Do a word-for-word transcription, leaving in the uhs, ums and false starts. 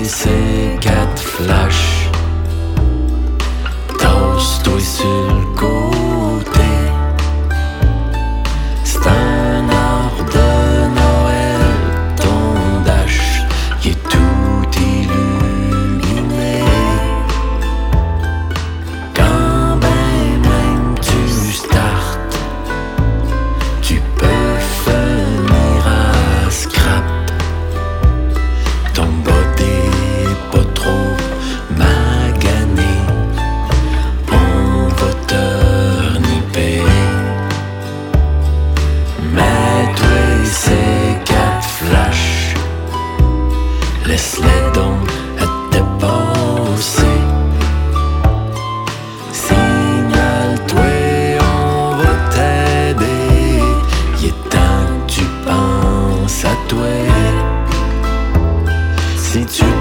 ces quatre flashs. Toast-toi sur le côté. C'est un arbre de Noël, ton dash, qui est tout illuminé. Quand ben même tu startes, tu peux finir à scrap. Ton body est pas trop magané, on va te niper. Mets-toi ces quatre flashs, laisse-les donc à dépasser. Signale-toi, on va t'aider. Il est temps que tu penses à toi. Si tu